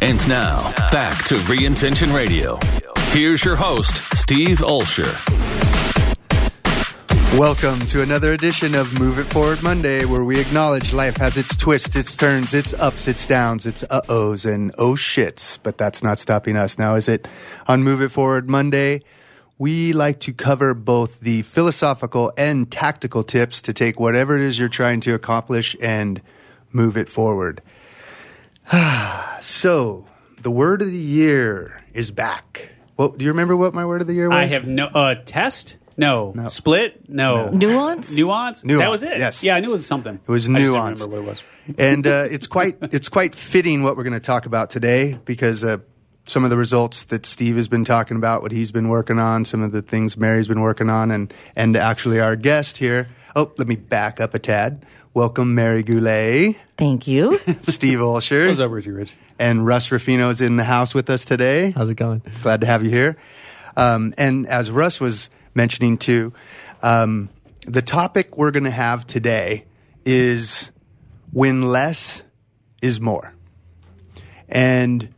And now, back to Reinvention Radio. Here's your host, Steve Olsher. Welcome to another edition of Move It Forward Monday, where we acknowledge life has its twists, its turns, its ups, its downs, its uh-ohs, and oh shits. But that's not stopping us now, is it? On Move It Forward Monday, we like to cover both the philosophical and tactical tips to take whatever it is you're trying to accomplish and move it forward. So, the word of the year is back. Well, do you remember what my word of the year was? I have no... test? No. Split? No. Nuance? Nuance? That was it? Yes. Yeah, I knew it was something. It was nuance. I just didn't remember what it was. And it's quite fitting what we're going to talk about today, because some of the results that Steve has been talking about, what he's been working on, some of the things Mary's been working on, and actually our guest here. Oh, let me back up a tad. Welcome, Mary Goulet. Thank you. Steve Olsher. What's up, Rich? And Russ Ruffino is in the house with us today. How's it going? Glad to have you here. And as Russ was mentioning too, the topic we're going to have today is when less is more. And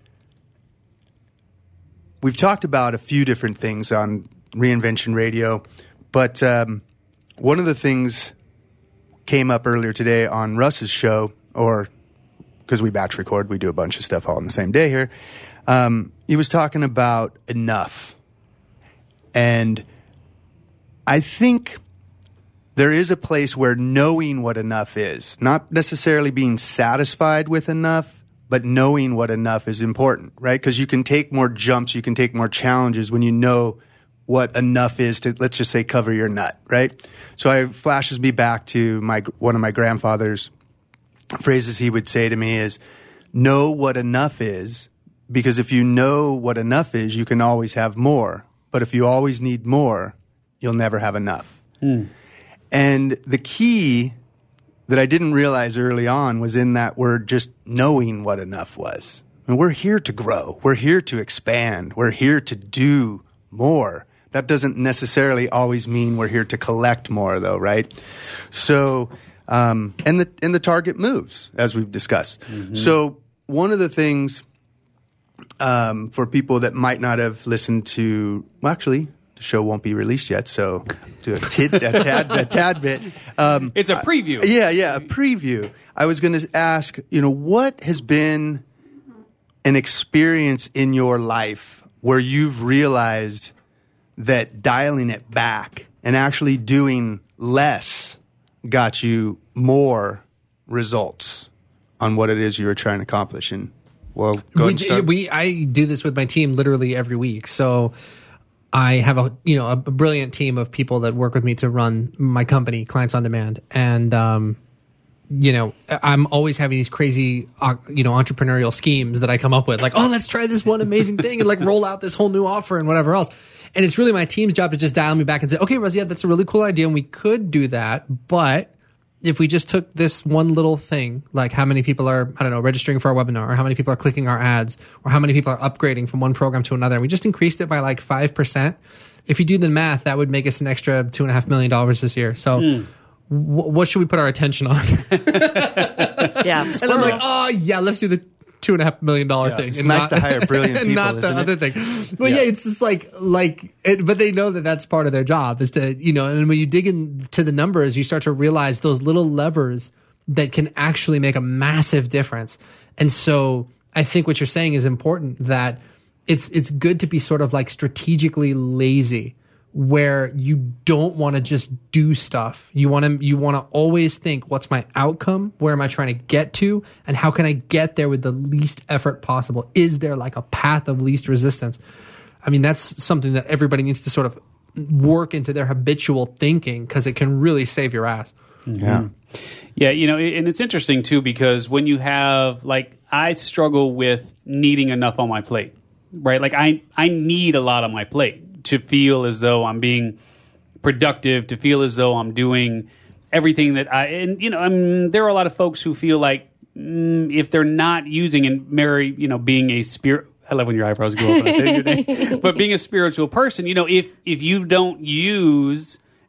we've talked about a few different things on Reinvention Radio, but one of the things came up earlier today on Russ's show, or because we batch record, we do a bunch of stuff all on the same day here. He was talking about enough. And I think there is a place where knowing what enough is, not necessarily being satisfied with enough, but knowing what enough is important, right? Because you can take more jumps, you can take more challenges when you know what enough is to, let's just say, cover your nut, right? So it flashes me back to one of my grandfather's phrases he would say to me is, know what enough is, because if you know what enough is, you can always have more. But if you always need more, you'll never have enough. And the key that I didn't realize early on was in that word, just knowing what enough was. I mean, we're here to grow. We're here to expand. We're here to do more. That doesn't necessarily always mean we're here to collect more, though, right? So, and the target moves, as we've discussed. Mm-hmm. So one of the things for people that might not have listened to, well, actually, the show won't be released yet, so do a tad bit. It's a preview. A preview. I was going to ask, what has been an experience in your life where you've realized that dialing it back and actually doing less got you more results on what it is you were trying to accomplish? And well, go ahead and start. I do this with my team literally every week. So I have a brilliant team of people that work with me to run my company, Clients on Demand, and I'm always having these crazy entrepreneurial schemes that I come up with, like, oh, let's try this one amazing thing and like roll out this whole new offer and whatever else. And it's really my team's job to just dial me back and say, okay, Russ, yeah, that's a really cool idea, and we could do that, but if we just took this one little thing, like how many people are, registering for our webinar, or how many people are clicking our ads, or how many people are upgrading from one program to another, and we just increased it by like 5%. If you do the math, that would make us an extra $2.5 million this year. So what should we put our attention on? Yeah. And I'm like, oh yeah, let's do the $2.5 million thing. It's nice to hire brilliant people, not the other thing. But yeah, it's just but they know that that's part of their job is to, and when you dig into the numbers, you start to realize those little levers that can actually make a massive difference. And so I think what you're saying is important, that it's good to be sort of like strategically lazy, where you don't want to just do stuff. You want to always think, what's my outcome? Where am I trying to get to? And how can I get there with the least effort possible? Is there like a path of least resistance? I mean, that's something that everybody needs to sort of work into their habitual thinking, because it can really save your ass. Yeah. Yeah, and it's interesting too, because when you have, like, I struggle with needing enough on my plate, right? Like I need a lot on my plate to feel as though I'm being productive, to feel as though I'm doing everything that there are a lot of folks who feel like if they're not using, and Mary, being a spirit, I love when your eyebrows go up when I say your name, but being a spiritual person, if you don't use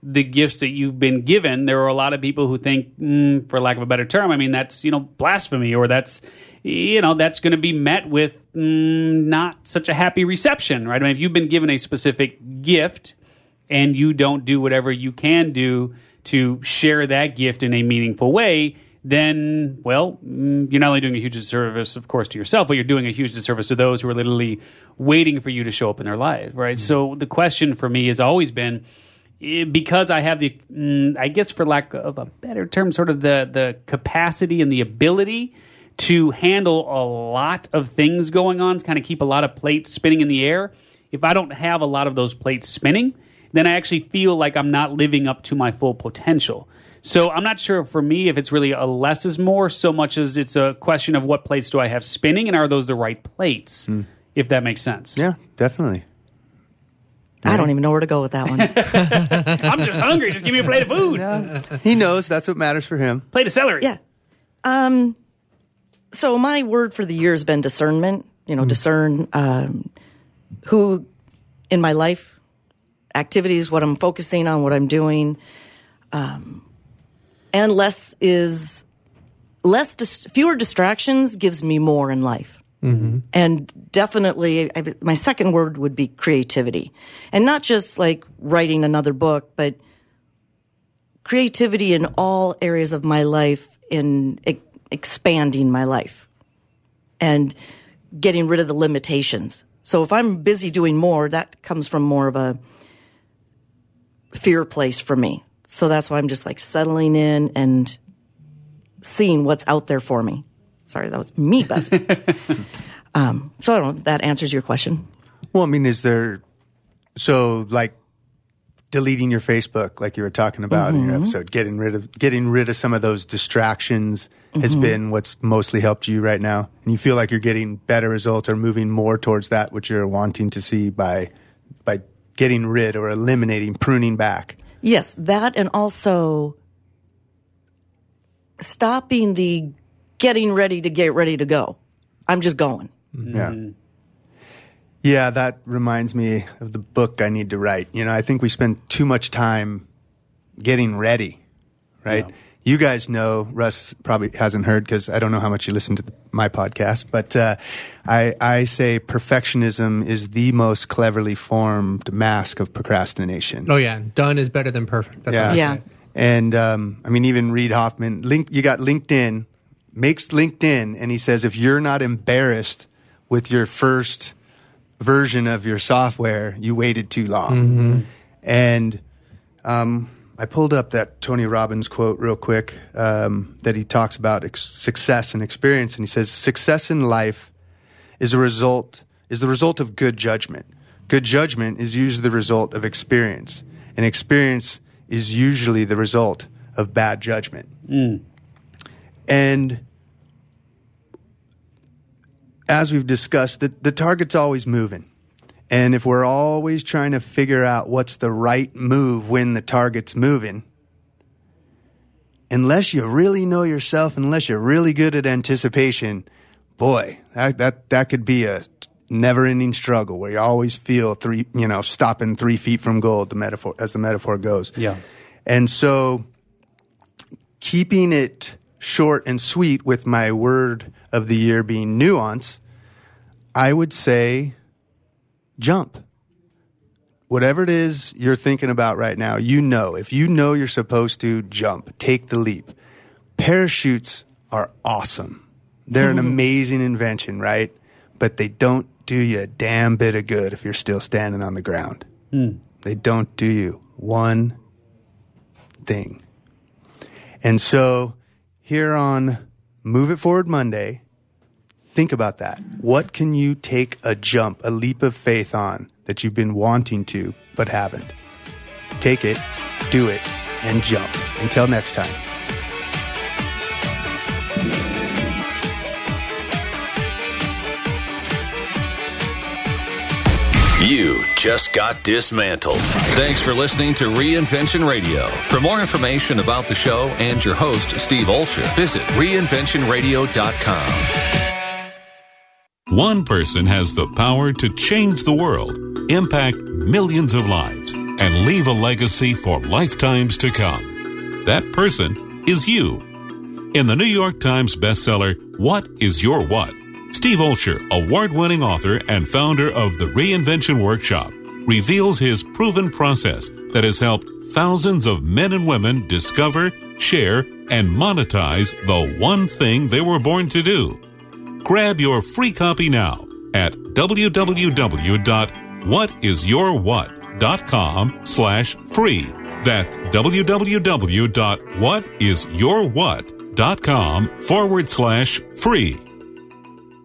the gifts that you've been given. There are a lot of people who think, for lack of a better term, I mean, that's, blasphemy, or that's going to be met with not such a happy reception, right? I mean, if you've been given a specific gift and you don't do whatever you can do to share that gift in a meaningful way, then, well, you're not only doing a huge disservice, of course, to yourself, but you're doing a huge disservice to those who are literally waiting for you to show up in their lives, right? So the question for me has always been, because I have the, I guess for lack of a better term, sort of the capacity and the ability to handle a lot of things going on, to kind of keep a lot of plates spinning in the air. If I don't have a lot of those plates spinning, then I actually feel like I'm not living up to my full potential. So I'm not sure for me if it's really a less is more, so much as it's a question of what plates do I have spinning, and are those the right plates, if that makes sense. Yeah, definitely. I don't even know where to go with that one. I'm just hungry. Just give me a plate of food. Yeah. He knows that's what matters for him. Plate of celery. Yeah. So my word for the year has been discernment. Discern who in my life, activities, what I'm focusing on, what I'm doing. And fewer distractions gives me more in life. Mm-hmm. And definitely, my second word would be creativity. And not just like writing another book, but creativity in all areas of my life, in expanding my life and getting rid of the limitations. So if I'm busy doing more, that comes from more of a fear place for me. So that's why I'm just like settling in and seeing what's out there for me. Sorry, that was me buzzing. So I don't know if that answers your question. Well, I mean, like deleting your Facebook, like you were talking about in your episode, getting rid of some of those distractions has been what's mostly helped you right now, and you feel like you're getting better results or moving more towards that which you're wanting to see by getting rid or eliminating, pruning back. Yes, that, and also stopping the getting ready to get ready to go. I'm just going. Yeah. Yeah, that reminds me of the book I need to write. I think we spend too much time getting ready, right? Yeah. You guys know, Russ probably hasn't heard because I don't know how much you listen to my podcast, but I say perfectionism is the most cleverly formed mask of procrastination. Oh, yeah. Done is better than perfect. That's what I say. And, even Reid Hoffman, you got LinkedIn, makes LinkedIn, and he says if you're not embarrassed with your first version of your software, you waited too long. Mm-hmm. And I pulled up that Tony Robbins quote real quick that he talks about success and experience, and he says success in life is the result of good judgment. Good judgment is usually the result of experience, and experience is usually the result of bad judgment. And as we've discussed, the target's always moving. And if we're always trying to figure out what's the right move when the target's moving, unless you really know yourself, unless you're really good at anticipation, boy, that could be a never-ending struggle where you always feel stopping 3 feet from goal, as the metaphor goes. Yeah. And so keeping it short and sweet with my word of the year being nuance, I would say jump. Whatever it is you're thinking about right now, if you know you're supposed to, jump. Take the leap. Parachutes are awesome. They're an amazing invention, right? But they don't do you a damn bit of good if you're still standing on the ground. They don't do you one thing. And so here on Move It Forward Monday, think about that. What can you take a jump, a leap of faith on that you've been wanting to but haven't? Take it, do it, and jump. Until next time. You just got dismantled. Thanks for listening to Reinvention Radio. For more information about the show and your host, Steve Olsher, visit reinventionradio.com. One person has the power to change the world, impact millions of lives. and leave a legacy for lifetimes to come. That person is you. In the New York Times bestseller, What is Your What? Steve Olsher, award-winning author and founder of the Reinvention Workshop, reveals his proven process that has helped thousands of men and women discover, share, and monetize the one thing they were born to do. Grab your free copy now at www.whatisyourwhat.com/free. That's www.whatisyourwhat.com/free.